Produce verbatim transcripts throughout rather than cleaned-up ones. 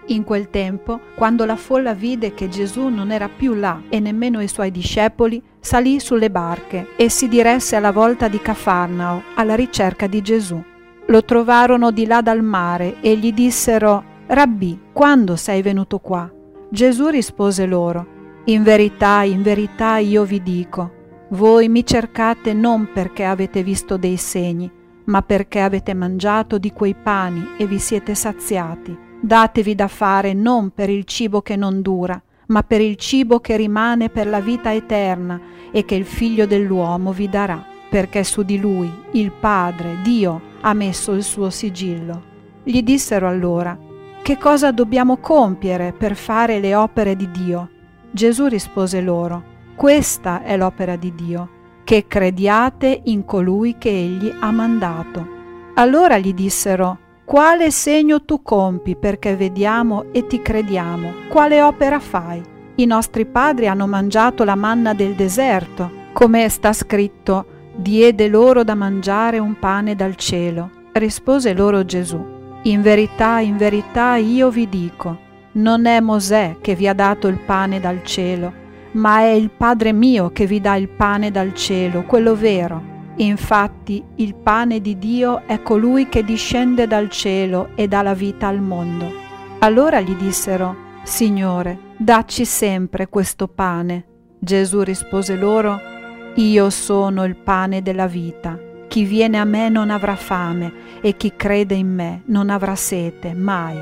In quel tempo, quando la folla vide che Gesù non era più là e nemmeno i suoi discepoli, salì sulle barche e si diresse alla volta di Cafarnao alla ricerca di Gesù. Lo trovarono di là dal mare e gli dissero: «Rabbì, quando sei venuto qua?» Gesù rispose loro: «In verità, in verità io vi dico, voi mi cercate non perché avete visto dei segni, ma perché avete mangiato di quei pani e vi siete saziati. Datevi da fare non per il cibo che non dura, ma per il cibo che rimane per la vita eterna e che il Figlio dell'uomo vi darà, perché su di lui il Padre, Dio, ha messo il suo sigillo». Gli dissero allora: «Che cosa dobbiamo compiere per fare le opere di Dio?» Gesù rispose loro: «Questa è l'opera di Dio, che crediate in colui che egli ha mandato». Allora gli dissero: «Quale segno tu compi perché vediamo e ti crediamo? Quale opera fai? I nostri padri hanno mangiato la manna del deserto, come sta scritto: diede loro da mangiare un pane dal cielo». Rispose loro Gesù: «In verità, in verità io vi dico, non è Mosè che vi ha dato il pane dal cielo, ma è il Padre mio che vi dà il pane dal cielo, quello vero. Infatti il pane di Dio è colui che discende dal cielo e dà la vita al mondo». Allora gli dissero: «Signore, dacci sempre questo pane». Gesù rispose loro: «Io sono il pane della vita. Chi viene a me non avrà fame e chi crede in me non avrà sete mai».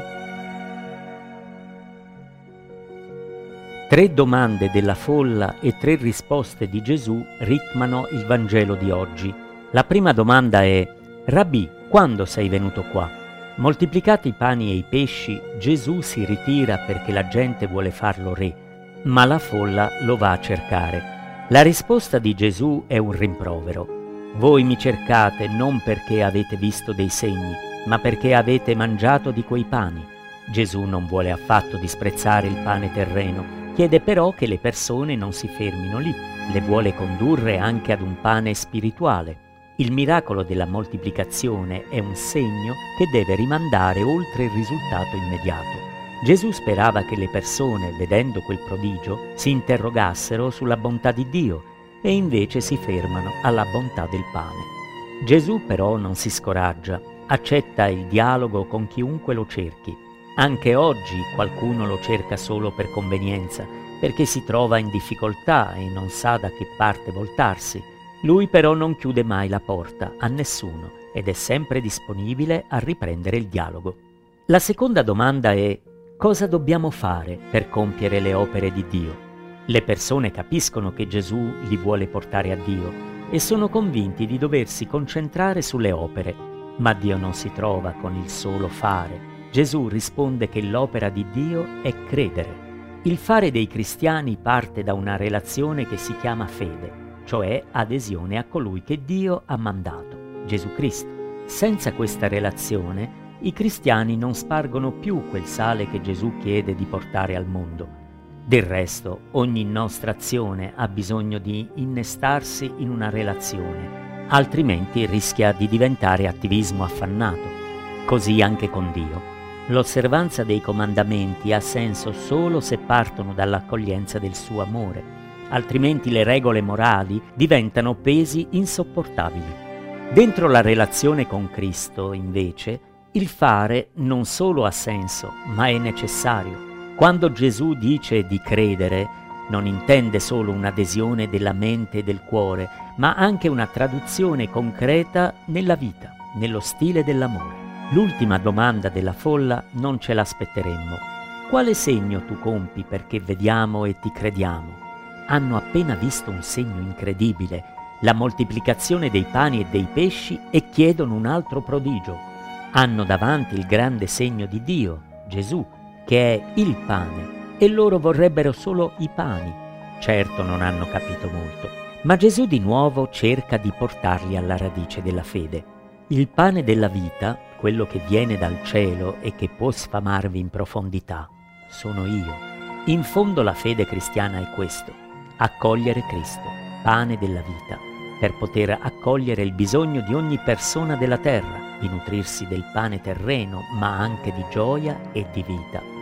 Tre domande della folla e tre risposte di Gesù ritmano il Vangelo di oggi. La prima domanda è: «Rabbì, quando sei venuto qua?» Moltiplicati i pani e i pesci, Gesù si ritira perché la gente vuole farlo re, ma la folla lo va a cercare. La risposta di Gesù è un rimprovero: «Voi mi cercate non perché avete visto dei segni, ma perché avete mangiato di quei pani». Gesù non vuole affatto disprezzare il pane terreno, chiede però che le persone non si fermino lì, le vuole condurre anche ad un pane spirituale. Il miracolo della moltiplicazione è un segno che deve rimandare oltre il risultato immediato. Gesù sperava che le persone, vedendo quel prodigio, si interrogassero sulla bontà di Dio e invece si fermano alla bontà del pane. Gesù però non si scoraggia, accetta il dialogo con chiunque lo cerchi. Anche oggi qualcuno lo cerca solo per convenienza, perché si trova in difficoltà e non sa da che parte voltarsi. Lui però non chiude mai la porta a nessuno ed è sempre disponibile a riprendere il dialogo. La seconda domanda è: cosa dobbiamo fare per compiere le opere di Dio? Le persone capiscono che Gesù li vuole portare a Dio e sono convinti di doversi concentrare sulle opere, ma Dio non si trova con il solo fare. Gesù risponde che l'opera di Dio è credere. Il fare dei cristiani parte da una relazione che si chiama fede, cioè adesione a colui che Dio ha mandato, Gesù Cristo. Senza questa relazione, i cristiani non spargono più quel sale che Gesù chiede di portare al mondo. Del resto, ogni nostra azione ha bisogno di innestarsi in una relazione, altrimenti rischia di diventare attivismo affannato. Così anche con Dio. L'osservanza dei comandamenti ha senso solo se partono dall'accoglienza del suo amore, altrimenti le regole morali diventano pesi insopportabili. Dentro la relazione con Cristo, invece, il fare non solo ha senso, ma è necessario. Quando Gesù dice di credere, non intende solo un'adesione della mente e del cuore, ma anche una traduzione concreta nella vita, nello stile dell'amore. L'ultima domanda della folla non ce l'aspetteremmo. Quale segno tu compi perché vediamo e ti crediamo? Hanno appena visto un segno incredibile, la moltiplicazione dei pani e dei pesci, e chiedono un altro prodigio. Hanno davanti il grande segno di Dio, Gesù, che è il pane, e loro vorrebbero solo i pani. Certo non hanno capito molto, ma Gesù di nuovo cerca di portarli alla radice della fede. Il pane della vita, quello che viene dal cielo e che può sfamarvi in profondità, sono io. In fondo la fede cristiana è questo: accogliere Cristo, pane della vita, per poter accogliere il bisogno di ogni persona della terra, di nutrirsi del pane terreno, ma anche di gioia e di vita.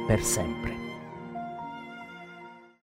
per sempre.